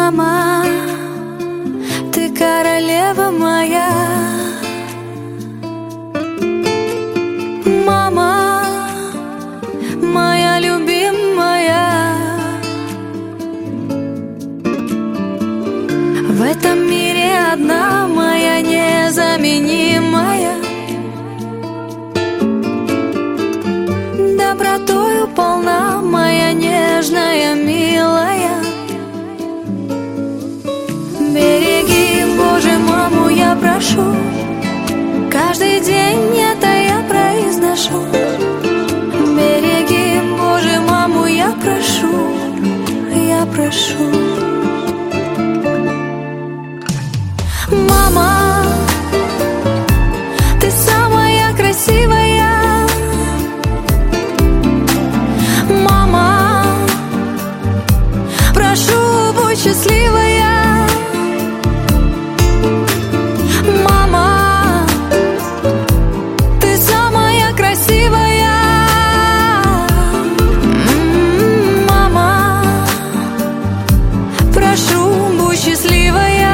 Мама, ты королева моя. Мама, моя любимая. В этом мире одна моя незаменимая. Добротою полна моя нежная, милая. Береги, Боже, маму, я прошу. Каждый день это я произношу. Береги, Боже, маму, я прошу. Я прошу. Мама, ты самая красивая. Мама, прошу, будь счастливая. Мама, ты самая красивая. Мама, прошу, будь счастливая.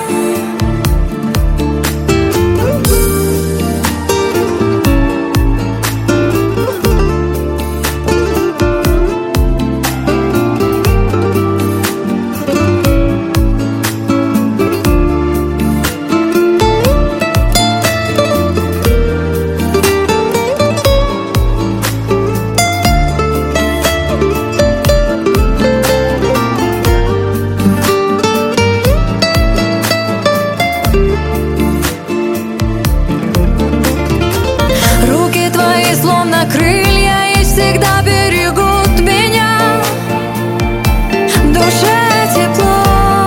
Словно крылья и всегда берегут меня. В душе тепло,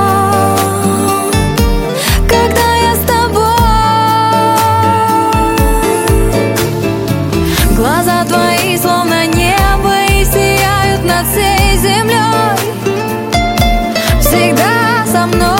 когда я с тобой. Глаза твои словно небо и сияют над всей землей. Всегда со мной.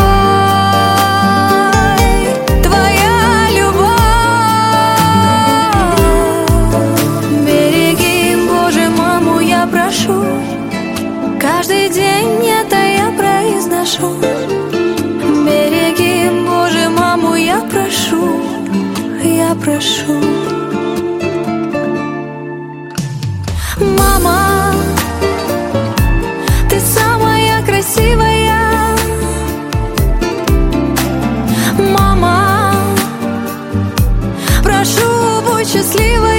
Каждый день это я произношу. Береги, Боже, маму, я прошу. Я прошу. Мама, ты самая красивая. Мама, прошу, будь счастлива.